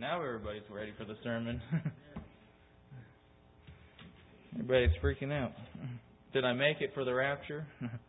Now everybody's ready for the sermon. Everybody's freaking out. Did I make it for the rapture?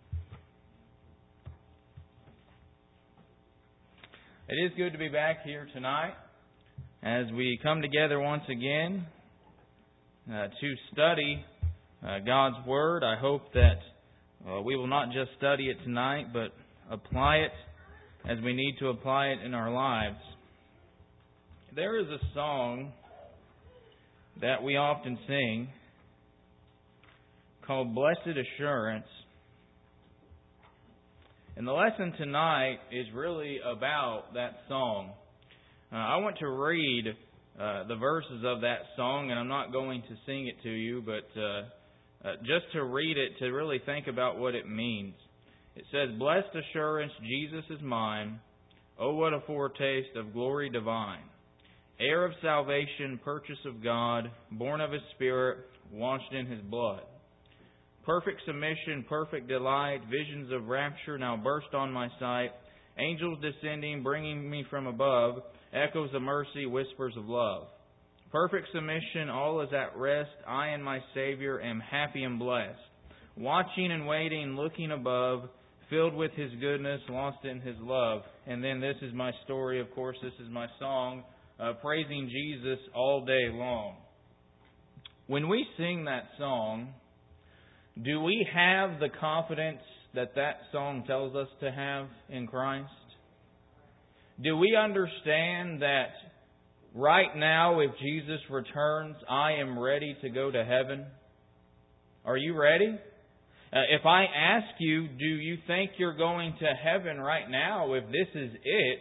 It is good to be back here tonight as we come together once again to study God's Word. I hope that we will not just study it tonight, but apply it as we need to apply it in our lives. There is a song that we often sing called Blessed Assurance. And the lesson tonight is really about that song. I want to read the verses of that song, and I'm not going to sing it to you, but just to read it, to really think about what it means. It says, Blessed assurance, Jesus is mine. Oh, what a foretaste of glory divine. Heir of salvation, purchase of God, born of His Spirit, washed in His blood. Perfect submission, perfect delight, visions of rapture now burst on my sight. Angels descending, bringing me from above, echoes of mercy, whispers of love. Perfect submission, all is at rest. I and my Savior am happy and blessed. Watching and waiting, looking above, filled with His goodness, lost in His love. And then this is my story, of course, this is my song, praising Jesus all day long. When we sing that song, do we have the confidence that that song tells us to have in Christ? Do we understand that right now, if Jesus returns, I am ready to go to heaven? Are you ready? If I ask you, do you think you're going to heaven right now? If this is it,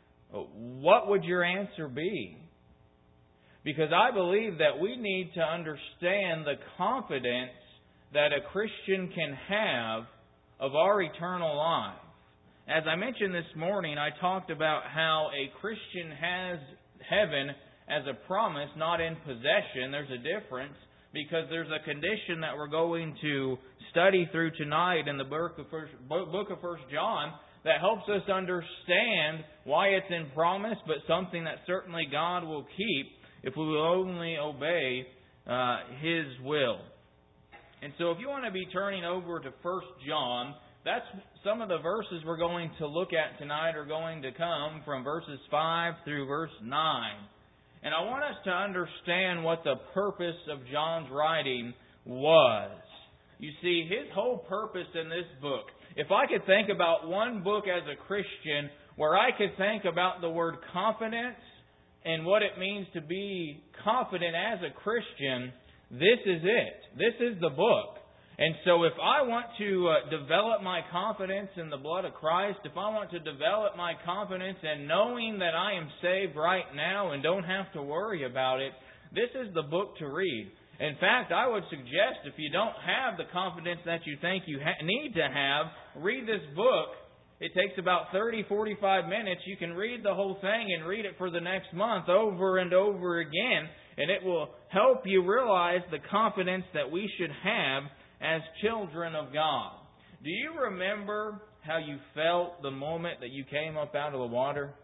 what would your answer be? Because I believe that we need to understand the confidence that a Christian can have of our eternal life. As I mentioned this morning, I talked about how a Christian has heaven as a promise, not in possession. There's a difference because there's a condition that we're going to study through tonight in the book of 1 John that helps us understand why it's in promise, but something that certainly God will keep if we will only obey His will. And so if you want to be turning over to 1 John, that's some of the verses we're going to look at tonight are going to come from verses 5 through verse 9. And I want us to understand what the purpose of John's writing was. You see, his whole purpose in this book, if I could think about one book as a Christian where I could think about the word confidence and what it means to be confident as a Christian, this is it. This is the book. And so if I want to develop my confidence in the blood of Christ, if I want to develop my confidence in knowing that I am saved right now and don't have to worry about it, this is the book to read. In fact, I would suggest if you don't have the confidence that you think you need to have, read this book. It takes about 30, 45 minutes. You can read the whole thing and read it for the next month over and over again. And it will help you realize the confidence that we should have as children of God. Do you remember how you felt the moment that you came up out of the water?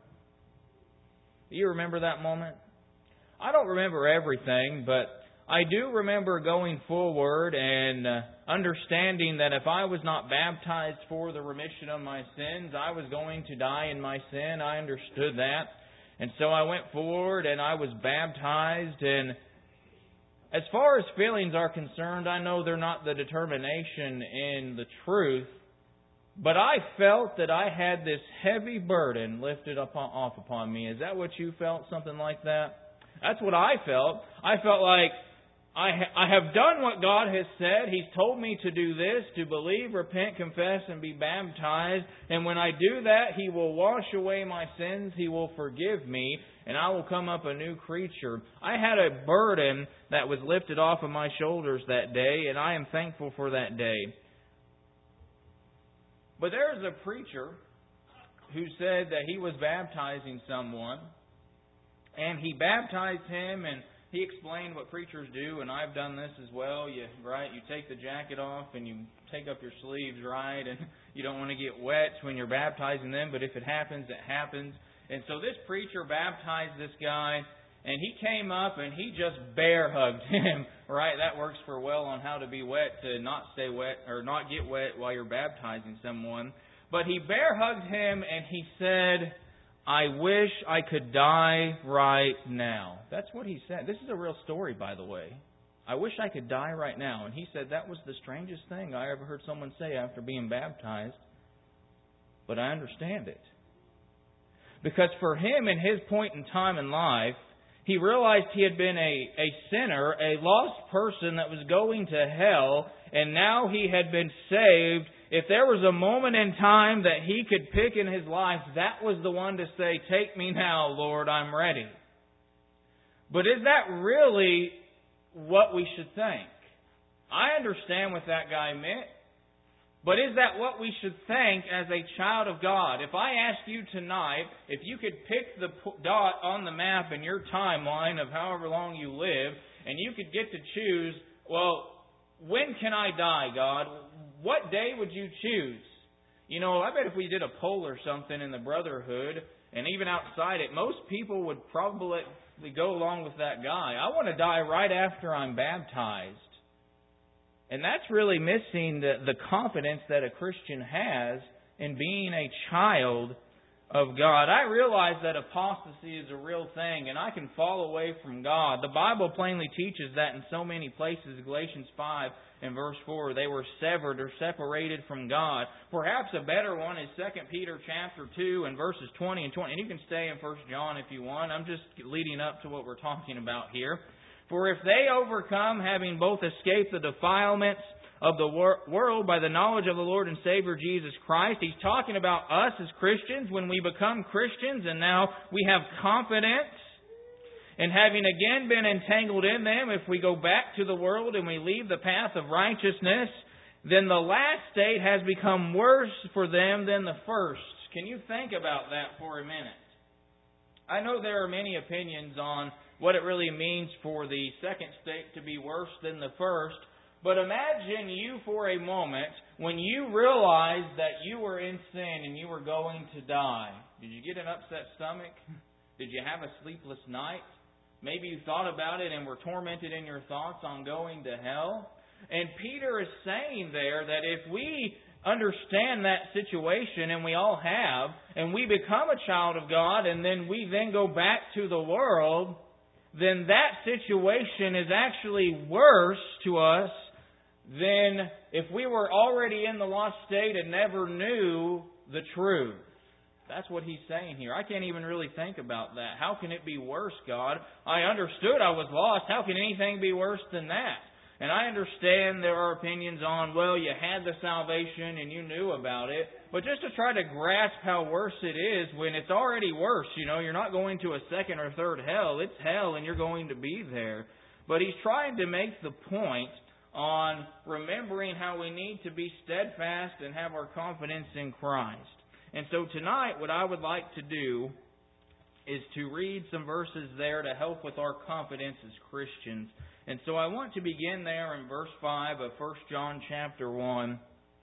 Do you remember that moment? I don't remember everything, but I do remember going forward and understanding that if I was not baptized for the remission of my sins, I was going to die in my sin. I understood that. And so I went forward and I was baptized. And as far as feelings are concerned, I know they're not the determination in the truth. But I felt that I had this heavy burden lifted off upon me. Is that what you felt? Something like that? That's what I felt. I felt like I have done what God has said. He's told me to do this, to believe, repent, confess, and be baptized. And when I do that, He will wash away my sins. He will forgive me, and I will come up a new creature. I had a burden that was lifted off of my shoulders that day, and I am thankful for that day. But there's a preacher who said that he was baptizing someone, and he baptized him, and he explained what preachers do, and I've done this as well. You take the jacket off and you take up your sleeves, right? And you don't want to get wet when you're baptizing them, but if it happens, it happens. And so this preacher baptized this guy, and he came up and he just bear hugged him. Right? That works for well on how to be wet, to not stay wet or not get wet while you're baptizing someone. But he bear hugged him and he said, "I wish I could die right now." That's what he said. This is a real story, by the way. "I wish I could die right now." And he said that was the strangest thing I ever heard someone say after being baptized. But I understand it. Because for him, in his point in time in life, he realized he had been a sinner, a lost person that was going to hell, and now he had been saved. If there was a moment in time that he could pick in his life, that was the one to say, "Take me now, Lord, I'm ready." But is that really what we should think? I understand what that guy meant. But is that what we should think as a child of God? If I asked you tonight, if you could pick the dot on the map in your timeline of however long you live, and you could get to choose, well, when can I die, God? What day would you choose? You know, I bet if we did a poll or something in the Brotherhood, and even outside it, most people would probably go along with that guy. I want to die right after I'm baptized. And that's really missing the confidence that a Christian has in being a child of God. I realize that apostasy is a real thing, and I can fall away from God. The Bible plainly teaches that in so many places. Galatians 5 and verse 4, they were severed or separated from God. Perhaps a better one is 2 Peter chapter 2 and verses 20 and 20. And you can stay in 1 John if you want. I'm just leading up to what we're talking about here. "For if they overcome, having both escaped the defilements of the world by the knowledge of the Lord and Savior Jesus Christ." He's talking about us as Christians when we become Christians, and now we have confidence. "And having again been entangled in them, if we go back to the world and we leave the path of righteousness, then the last state has become worse for them than the first." Can you think about that for a minute? I know there are many opinions on what it really means for the second state to be worse than the first. But imagine you for a moment when you realized that you were in sin and you were going to die. Did you get an upset stomach? Did you have a sleepless night? Maybe you thought about it and were tormented in your thoughts on going to hell. And Peter is saying there that if we understand that situation, and we all have, and we become a child of God, and then we then go back to the world, then that situation is actually worse to us than if we were already in the lost state and never knew the truth. That's what he's saying here. I can't even really think about that. How can it be worse, God? I understood I was lost. How can anything be worse than that? And I understand there are opinions on, well, you had the salvation and you knew about it. But just to try to grasp how worse it is when it's already worse, you know, you're not going to a second or third hell. It's hell and you're going to be there. But he's trying to make the point on remembering how we need to be steadfast and have our confidence in Christ. And so tonight, what I would like to do is to read some verses there to help with our confidence as Christians. And so I want to begin there in verse 5 of 1 John chapter 1.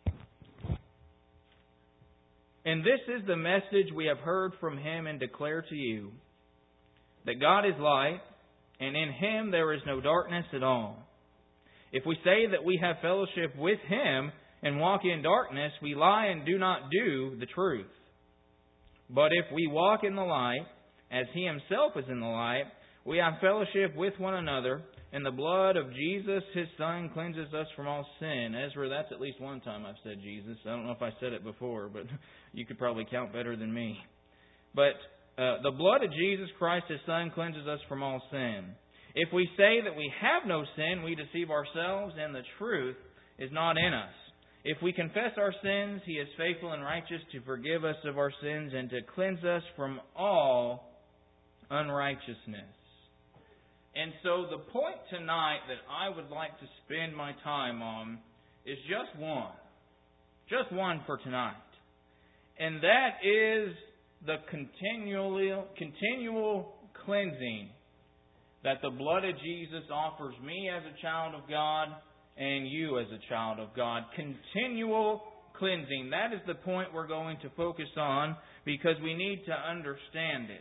"And this is the message we have heard from Him and declare to you, that God is light, and in Him there is no darkness at all. If we say that we have fellowship with Him and walk in darkness, we lie and do not do the truth. But if we walk in the light, as He Himself is in the light, we have fellowship with one another, and the blood of Jesus, His Son, cleanses us from all sin." Ezra, that's at least one time I've said Jesus. I don't know if I said it before, but you could probably count better than me. But the blood of Jesus Christ, His Son, cleanses us from all sin. If we say that we have no sin, we deceive ourselves, and the truth is not in us. If we confess our sins, He is faithful and righteous to forgive us of our sins and to cleanse us from all unrighteousness. And so the point tonight that I would like to spend my time on is just one. Just one for tonight. And that is the continual cleansing that the blood of Jesus offers me as a child of God and you as a child of God. Continual cleansing. That is the point we're going to focus on because we need to understand it.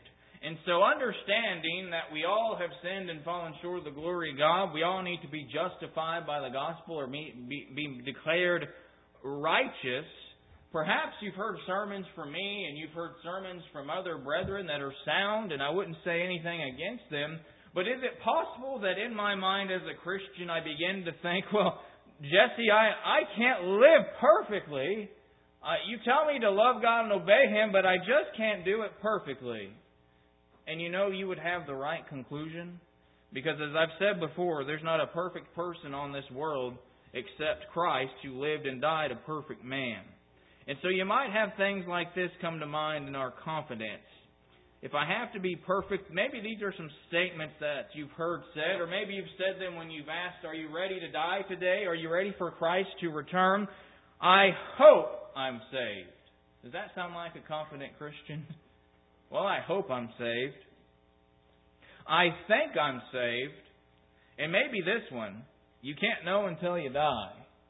And so understanding that we all have sinned and fallen short of the glory of God, we all need to be justified by the gospel or be declared righteous. Perhaps you've heard sermons from me and you've heard sermons from other brethren that are sound, and I wouldn't say anything against them. But is it possible that in my mind as a Christian I begin to think, well, Jesse, I can't live perfectly. You tell me to love God and obey Him, but I just can't do it perfectly. And you would have the right conclusion. Because as I've said before, there's not a perfect person on this world except Christ, who lived and died a perfect man. And so you might have things like this come to mind in our confidence. If I have to be perfect, maybe these are some statements that you've heard said, or maybe you've said them when you've asked, are you ready to die today? Are you ready for Christ to return? I hope I'm saved. Does that sound like a confident Christian? Well, I hope I'm saved. I think I'm saved. And maybe this one, you can't know until you die.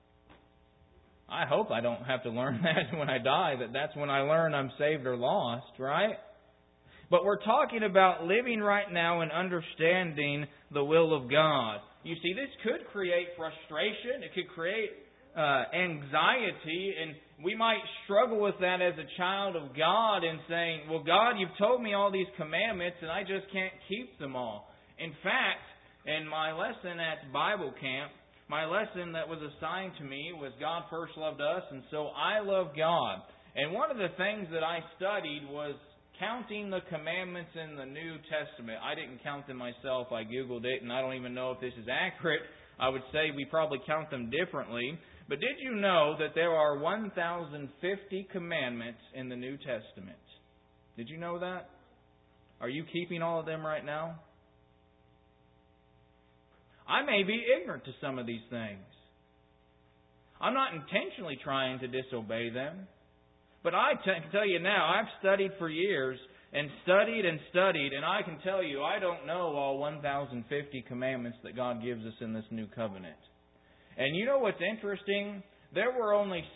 I hope I don't have to learn that when I die, that's when I learn I'm saved or lost, right? But we're talking about living right now and understanding the will of God. You see, this could create frustration. It could create anxiety, and we might struggle with that as a child of God and saying, well, God, you've told me all these commandments and I just can't keep them all. In fact, in my lesson at Bible camp, my lesson that was assigned to me was God first loved us, and so I love God. And one of the things that I studied was counting the commandments in the New Testament. I didn't count them myself. I Googled it, and I don't even know if this is accurate. I would say we probably count them differently. But did you know that there are 1,050 commandments in the New Testament? Did you know that? Are you keeping all of them right now? I may be ignorant to some of these things. I'm not intentionally trying to disobey them. But I can tell you now, I've studied for years and studied, and I can tell you I don't know all 1,050 commandments that God gives us in this new covenant. And you know what's interesting? There were only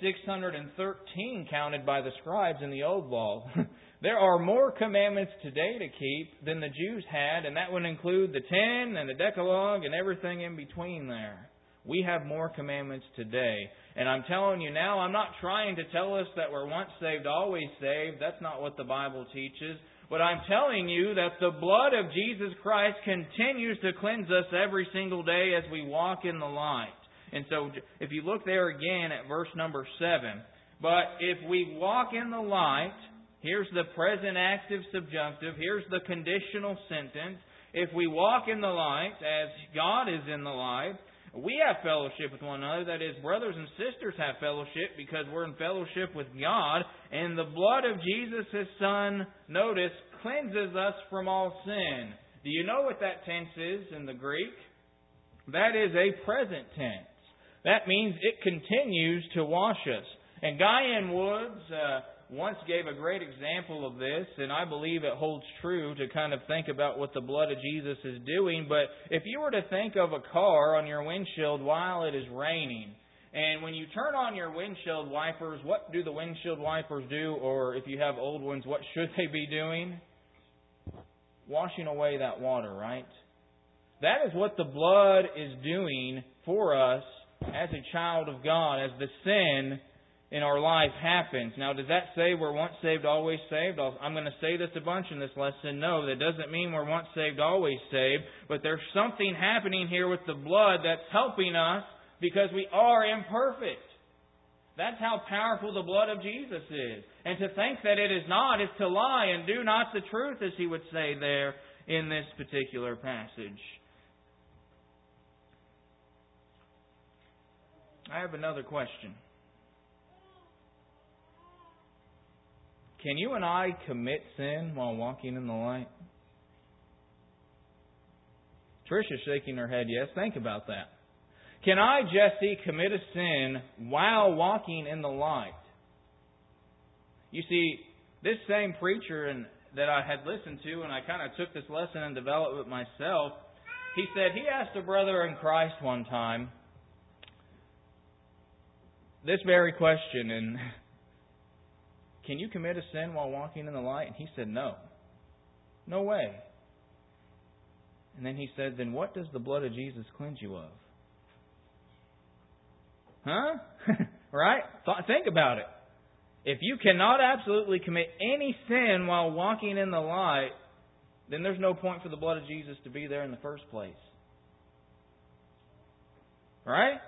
613 counted by the scribes in the Old Law. There are more commandments today to keep than the Jews had, and that would include the 10 and the Decalogue and everything in between there. We have more commandments today. And I'm telling you now, I'm not trying to tell us that we're once saved, always saved. That's not what the Bible teaches. But I'm telling you that the blood of Jesus Christ continues to cleanse us every single day as we walk in the light. And so if you look there again at verse number 7, but if we walk in the light, here's the present active subjunctive, here's the conditional sentence. If we walk in the light as God is in the light, we have fellowship with one another. That is, brothers and sisters have fellowship because we're in fellowship with God. And the blood of Jesus, His Son, notice, cleanses us from all sin. Do you know what that tense is in the Greek? That is a present tense. That means it continues to wash us. And Guy N. Woods once gave a great example of this, and I believe it holds true to kind of think about what the blood of Jesus is doing. But if you were to think of a car on your windshield while it is raining, and when you turn on your windshield wipers, what do the windshield wipers do? Or if you have old ones, what should they be doing? Washing away that water, right? That is what the blood is doing for us as a child of God, as the sin in our life happens. Now, does that say we're once saved, always saved? I'm going to say this a bunch in this lesson. No, that doesn't mean we're once saved, always saved. But there's something happening here with the blood that's helping us because we are imperfect. That's how powerful the blood of Jesus is. And to think that it is not is to lie and do not the truth, as he would say there in this particular passage. I have another question. Can you and I commit sin while walking in the light? Trisha's shaking her head yes. Think about that. Can I, Jesse, commit a sin while walking in the light? You see, this same preacher that I had listened to, and I kind of took this lesson and developed it myself, he said he asked a brother in Christ one time this very question, and can you commit a sin while walking in the light? And he said no. No way. And then he said, then what does the blood of Jesus cleanse you of? Huh? Right? Think about it. If you cannot absolutely commit any sin while walking in the light, then there's no point for the blood of Jesus to be there in the first place. Right?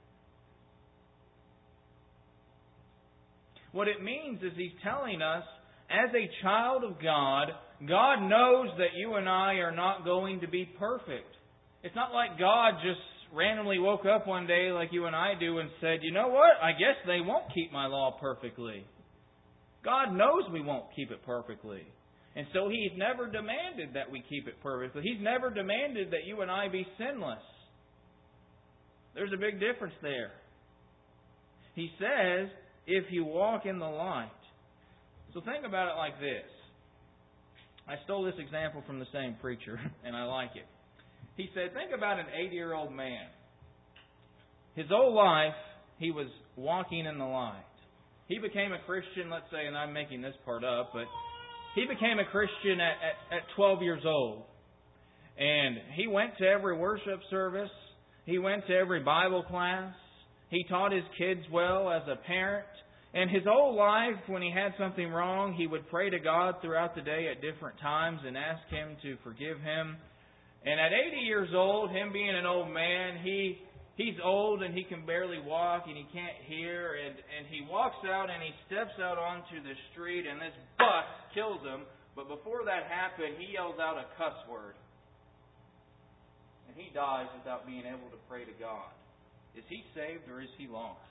What it means is He's telling us, as a child of God, God knows that you and I are not going to be perfect. It's not like God just randomly woke up one day like you and I do and said, you know what, I guess they won't keep my law perfectly. God knows we won't keep it perfectly. And so He's never demanded that we keep it perfectly. He's never demanded that you and I be sinless. There's a big difference there. He says, if you walk in the light. So think about it like this. I stole this example from the same preacher, and I like it. He said, think about an 80-year-old man. His whole life, he was walking in the light. He became a Christian, let's say, and I'm making this part up, but he became a Christian at 12 years old. And he went to every worship service. He went to every Bible class. He taught his kids well as a parent. And his whole life, when he had something wrong, he would pray to God throughout the day at different times and ask Him to forgive him. And at 80 years old, him being an old man, he's old and he can barely walk and he can't hear. And he walks out and he steps out onto the street and this bus kills him. But before that happened, he yells out a cuss word. And he dies without being able to pray to God. Is he saved or is he lost?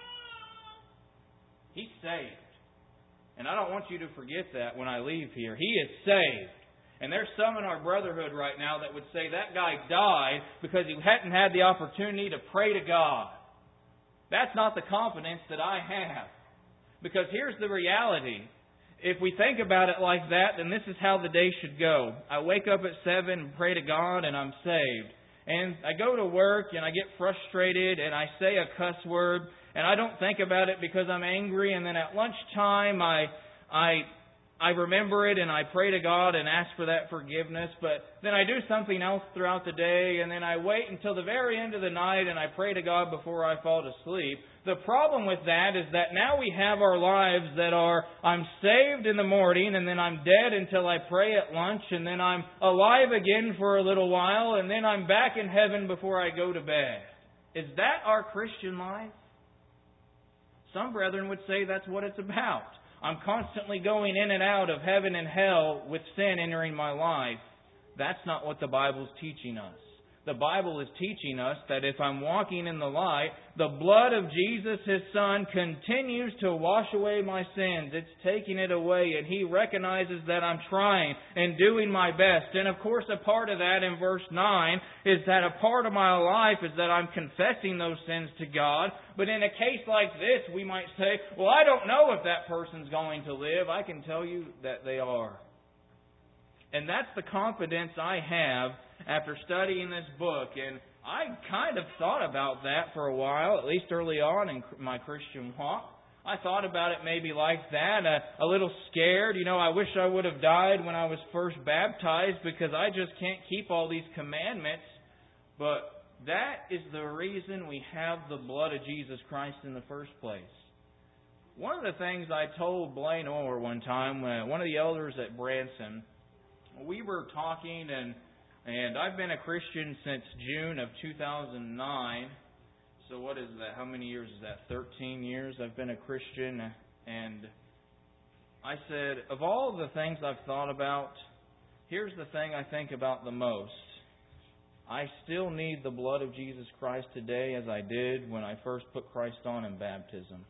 He's saved. And I don't want you to forget that when I leave here. He is saved. And there's some in our brotherhood right now that would say that guy died because he hadn't had the opportunity to pray to God. That's not the confidence that I have. Because here's the reality. If we think about it like that, then this is how the day should go. I wake up at 7 and pray to God and I'm saved. And I go to work and I get frustrated and I say a cuss word and I don't think about it because I'm angry, and then at lunchtime I remember it and I pray to God and ask for that forgiveness. But then I do something else throughout the day, and then I wait until the very end of the night and I pray to God before I fall to sleep. The problem with that is that now we have our lives that are, I'm saved in the morning and then I'm dead until I pray at lunch, and then I'm alive again for a little while, and then I'm back in heaven before I go to bed. Is that our Christian life? Some brethren would say that's what it's about. I'm constantly going in and out of heaven and hell with sin entering my life. That's not what the Bible's teaching us. The Bible is teaching us that if I'm walking in the light, the blood of Jesus, His Son, continues to wash away my sins. It's taking it away, and He recognizes that I'm trying and doing my best. And of course, a part of that in verse 9 is that a part of my life is that I'm confessing those sins to God. But in a case like this, we might say, well, I don't know if that person's going to live. I can tell you that they are. And that's the confidence I have after studying this book. And I kind of thought about that for a while, at least early on in my Christian walk. I thought about it maybe like that, a little scared. I wish I would have died when I was first baptized because I just can't keep all these commandments. But that is the reason we have the blood of Jesus Christ in the first place. One of the things I told Blaine Orr one time, one of the elders at Branson, we were talking, and I've been a Christian since June of 2009. So what is that? How many years is that? 13 years I've been a Christian. And I said, of all the things I've thought about, here's the thing I think about the most. I still need the blood of Jesus Christ today as I did when I first put Christ on in baptism.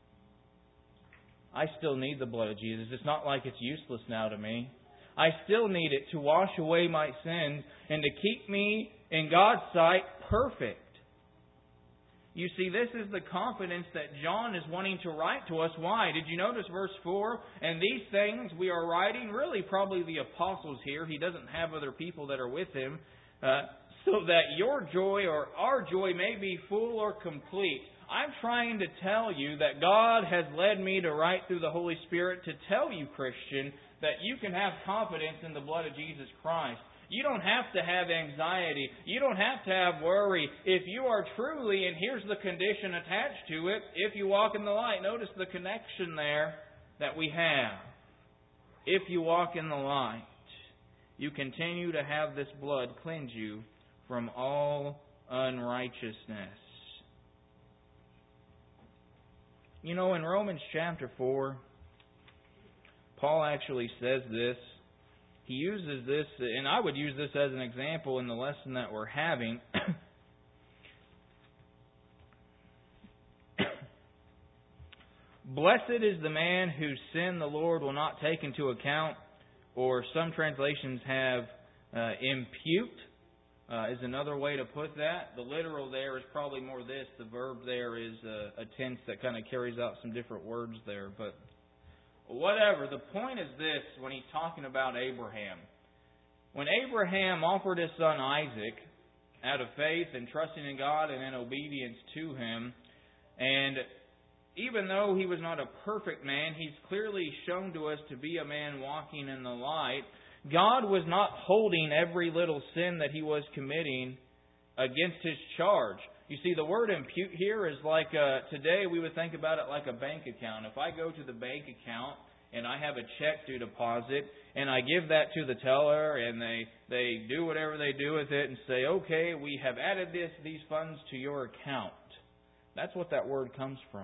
I still need the blood of Jesus. It's not like it's useless now to me. I still need it to wash away my sins and to keep me, in God's sight, perfect. You see, this is the confidence that John is wanting to write to us. Why? Did you notice verse 4? And these things we are writing, really probably the apostles here. He doesn't have other people that are with him. So that your joy or our joy may be full or complete. I'm trying to tell you that God has led me to write through the Holy Spirit to tell you, Christian, that you can have confidence in the blood of Jesus Christ. You don't have to have anxiety. You don't have to have worry. If you are truly, and here's the condition attached to it, if you walk in the light, notice the connection there that we have. If you walk in the light, you continue to have this blood cleanse you from all unrighteousness. You know, in Romans chapter 4, Paul actually says this. He uses this, and I would use this as an example in the lesson that we're having. Blessed is the man whose sin the Lord will not take into account, or some translations have impute, is another way to put that. The literal there is probably more this. The verb there is a tense that kind of carries out some different words there. But whatever, the point is this when he's talking about Abraham. When Abraham offered his son Isaac out of faith and trusting in God and in obedience to Him, and even though he was not a perfect man, he's clearly shown to us to be a man walking in the light. God was not holding every little sin that he was committing against his charge. You see, the word impute here is like, today we would think about it like a bank account. If I go to the bank account and I have a check to deposit and I give that to the teller and they do whatever they do with it and say, okay, we have added these funds to your account. That's what that word comes from.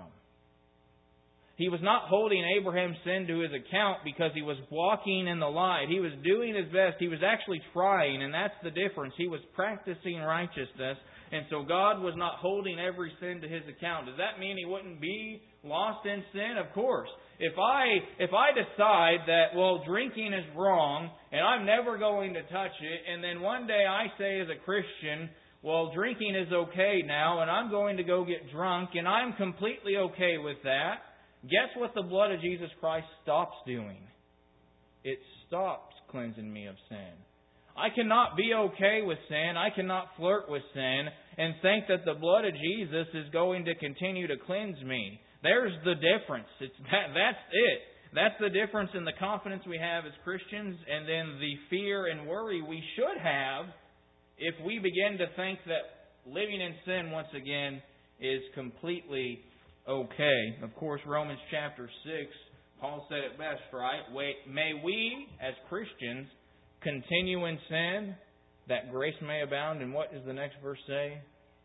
He was not holding Abraham's sin to his account because he was walking in the light. He was doing his best. He was actually trying, and that's the difference. He was practicing righteousness, and so God was not holding every sin to his account. Does that mean he wouldn't be lost in sin? Of course. If I decide that, well, drinking is wrong, and I'm never going to touch it, and then one day I say as a Christian, well, drinking is okay now, and I'm going to go get drunk, and I'm completely okay with that, guess what the blood of Jesus Christ stops doing? It stops cleansing me of sin. I cannot be okay with sin. I cannot flirt with sin and think that the blood of Jesus is going to continue to cleanse me. There's the difference. That's it. That's the difference in the confidence we have as Christians and then the fear and worry we should have if we begin to think that living in sin once again is completely okay. Of course, Romans chapter 6, Paul said it best, right? May we, as Christians, continue in sin, that grace may abound. And what does the next verse say?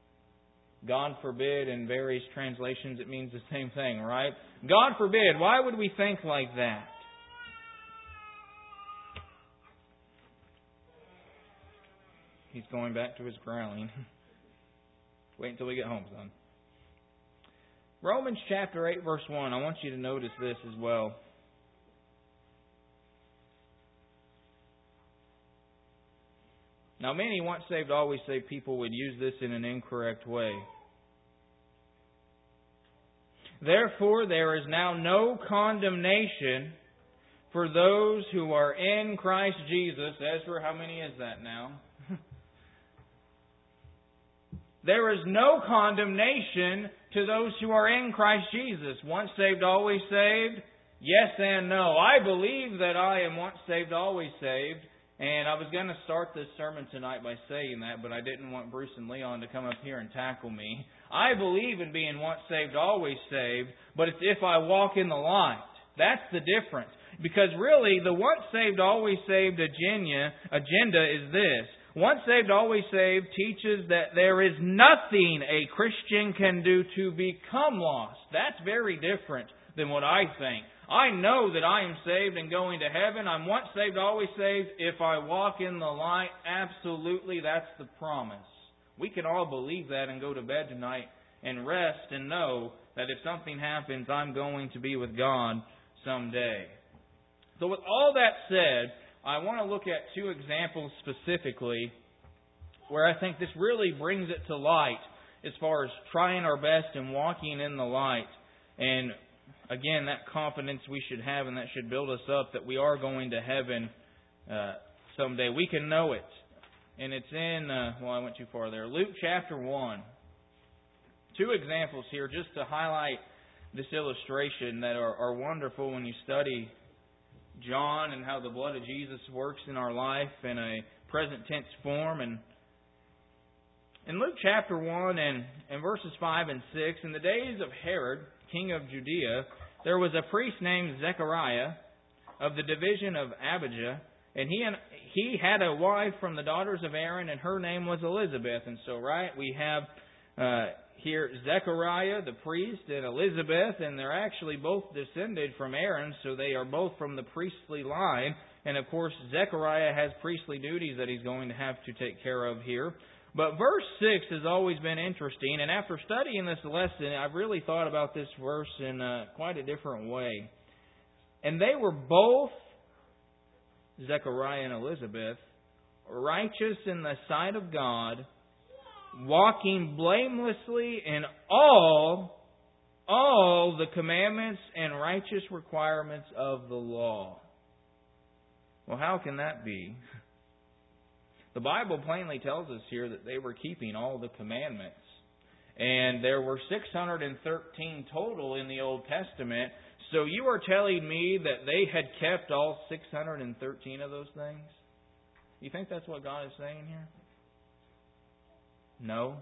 God forbid. In various translations, it means the same thing, right? God forbid. Why would we think like that? He's going back to his growling. Wait until we get home, son. Romans chapter 8, verse 1. I want you to notice this as well. Now, many once saved, always saved people would use this in an incorrect way. Therefore, there is now no condemnation for those who are in Christ Jesus. Ezra, how many is that now? There is no condemnation to those who are in Christ Jesus. Once saved, always saved? Yes and no. I believe that I am once saved, always saved. And I was going to start this sermon tonight by saying that, but I didn't want Bruce and Leon to come up here and tackle me. I believe in being once saved, always saved, but it's if I walk in the light. That's the difference. Because really, the once saved, always saved agenda is this. Once saved, always saved teaches that there is nothing a Christian can do to become lost. That's very different than what I think. I know that I am saved and going to heaven. I'm once saved, always saved. If I walk in the light, absolutely, that's the promise. We can all believe that and go to bed tonight and rest and know that if something happens, I'm going to be with God someday. So with all that said, I want to look at two examples specifically where I think this really brings it to light as far as trying our best and walking in the light. And again, that confidence we should have and that should build us up that we are going to heaven someday. We can know it. And it's in, I went too far there. Luke chapter 1. two examples here just to highlight this illustration that are wonderful when you study John and how the blood of Jesus works in our life in a present tense form. And in Luke chapter 1 and verses 5 and 6, in the days of Herod, king of Judea, there was a priest named Zechariah of the division of Abijah, and he had a wife from the daughters of Aaron, and her name was Elizabeth. And so, we have here Zechariah, the priest, and Elizabeth, and they're actually both descended from Aaron, so they are both from the priestly line. And of course, Zechariah has priestly duties that he's going to have to take care of here. But verse 6 has always been interesting, and after studying this lesson, I've really thought about this verse in quite a different way. And they were both, Zechariah and Elizabeth, righteous in the sight of God, walking blamelessly in all the commandments and righteous requirements of the law. Well, how can that be? The Bible plainly tells us here that they were keeping all the commandments. And there were 613 total in the Old Testament. So you are telling me that they had kept all 613 of those things? You think that's what God is saying here? No.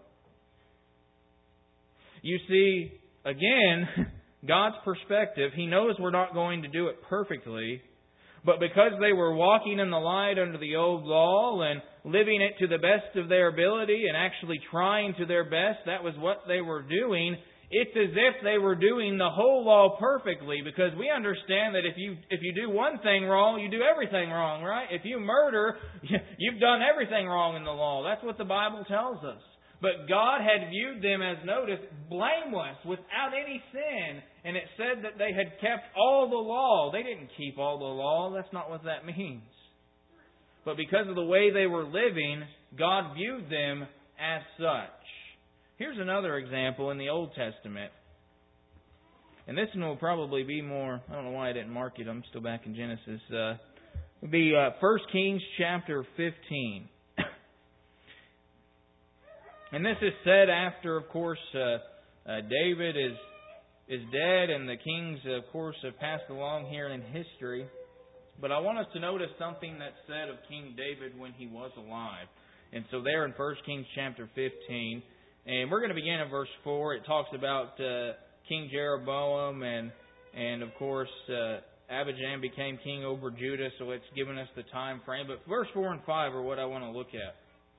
You see, again, God's perspective, He knows we're not going to do it perfectly. But because they were walking in the light under the old law and living it to the best of their ability and actually trying to their best, that was what they were doing. It's as if they were doing the whole law perfectly, because we understand that if you do one thing wrong, you do everything wrong, right? If you murder, you've done everything wrong in the law. That's what the Bible tells us. But God had viewed them, as noticed, blameless, without any sin. And it said that they had kept all the law. They didn't keep all the law. That's not what that means. But because of the way they were living, God viewed them as such. Here's another example in the Old Testament. And this one will probably be more, I don't know why I didn't mark it. I'm still back in Genesis. It would be 1 Kings chapter 15. And this is said after, of course, David is dead and the kings, of course, have passed along here in history. But I want us to notice something that's said of King David when he was alive. And so there in 1 Kings chapter 15, and we're going to begin in verse 4. It talks about King Jeroboam and of course, Abijam became king over Judah, so it's given us the time frame. But verse 4 and 5 are what I want to look at.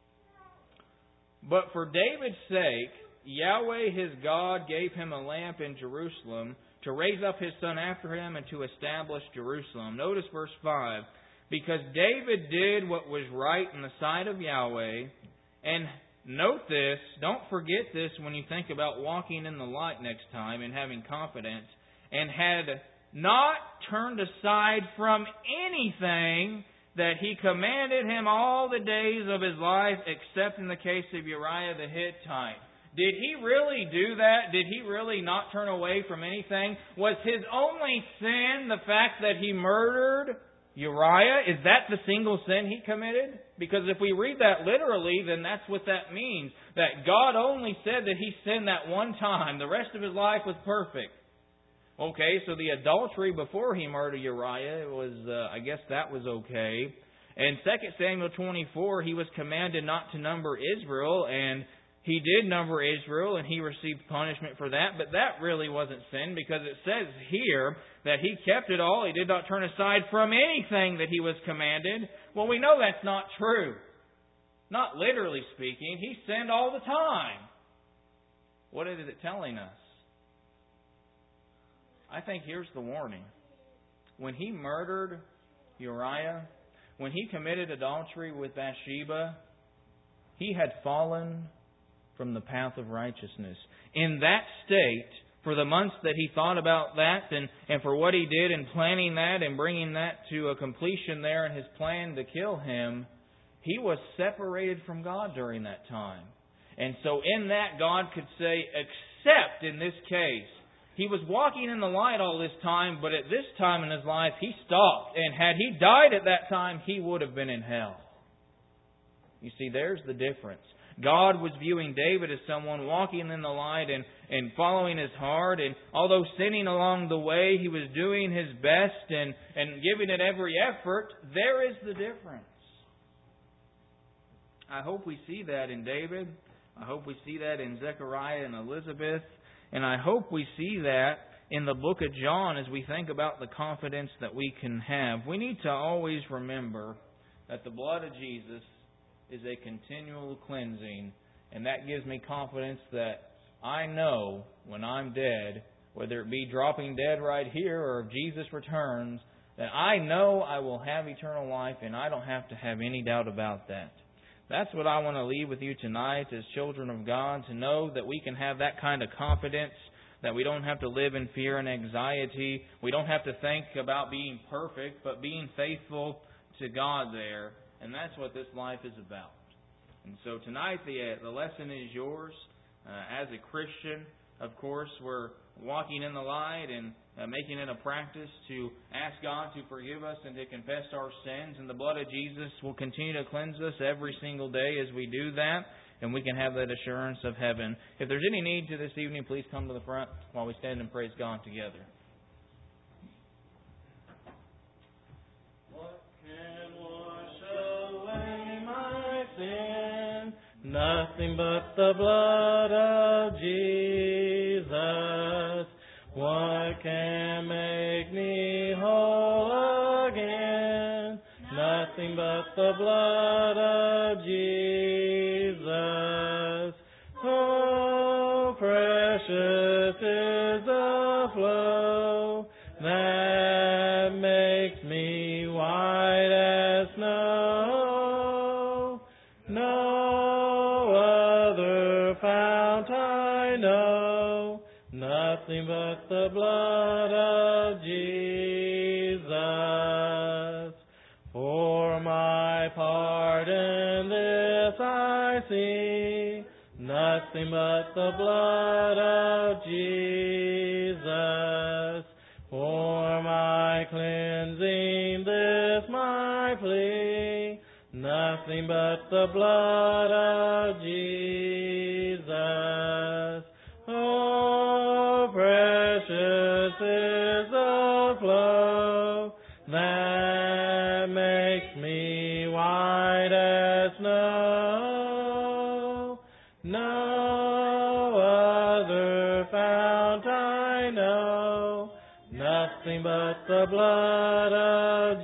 But for David's sake, Yahweh his God gave him a lamp in Jerusalem to raise up his son after him and to establish Jerusalem. Notice verse 5. Because David did what was right in the sight of Yahweh. And note this, don't forget this when you think about walking in the light next time and having confidence. And had not turned aside from anything that he commanded him all the days of his life, except in the case of Uriah the Hittite. Did he really do that? Did he really not turn away from anything? Was his only sin the fact that he murdered Uriah? Is that the single sin he committed? Because if we read that literally, then that's what that means. That God only said that he sinned that one time. The rest of his life was perfect. Okay, so the adultery before he murdered Uriah was, I guess that was okay. In 2 Samuel 24, he was commanded not to number Israel, and he did number Israel, and he received punishment for that. But that really wasn't sin, because it says here that he kept it all. He did not turn aside from anything that he was commanded. Well, we know that's not true. Not literally speaking. He sinned all the time. What is it telling us? I think here's the warning. When he murdered Uriah, when he committed adultery with Bathsheba, he had fallen from the path of righteousness. In that state, for the months that he thought about that and for what he did in planning that and bringing that to a completion there in his plan to kill him, he was separated from God during that time. And so in that, God could say, except in this case, he was walking in the light all this time, but at this time in his life, he stopped. And had he died at that time, he would have been in hell. You see, there's the difference. God was viewing David as someone walking in the light and following His heart. And although sinning along the way, he was doing his best and giving it every effort. There is the difference. I hope we see that in David. I hope we see that in Zechariah and Elizabeth. And I hope we see that in the book of John as we think about the confidence that we can have. We need to always remember that the blood of Jesus is a continual cleansing. And that gives me confidence that I know when I'm dead, whether it be dropping dead right here or if Jesus returns, that I know I will have eternal life and I don't have to have any doubt about that. That's what I want to leave with you tonight as children of God, to know that we can have that kind of confidence, that we don't have to live in fear and anxiety. We don't have to think about being perfect, but being faithful to God there. And that's what this life is about. And so tonight the lesson is yours. As a Christian, of course, we're walking in the light and making it a practice to ask God to forgive us and to confess our sins. And the blood of Jesus will continue to cleanse us every single day as we do that. And we can have that assurance of heaven. If there's any need to this evening, please come to the front while we stand and praise God together. What can wash away my sin? Nothing but the blood of Jesus. What can make me whole again? Nothing but the blood of Jesus. Oh, precious is the flow that makes me white as snow. No other fount I know, nothing but the blood of Jesus. For my pardon this I see, nothing but the blood of Jesus. For my cleansing this my plea, nothing but the blood of Jesus. Oh, precious is the flow that makes me white as snow. No other fount I know, nothing but the blood of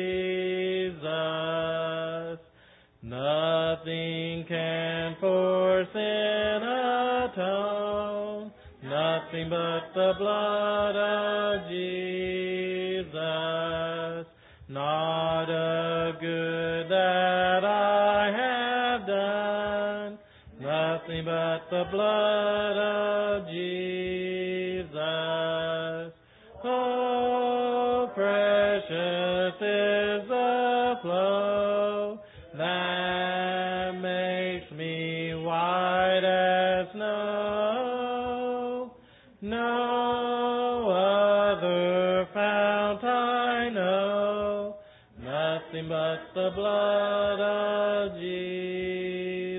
Jesus. Nothing can for sin atone, nothing but the blood of Jesus. Not a good that I have done, nothing but the blood of Jesus. Oh, precious is the flow that makes me white as snow. No other fount I know, nothing but the blood of Jesus.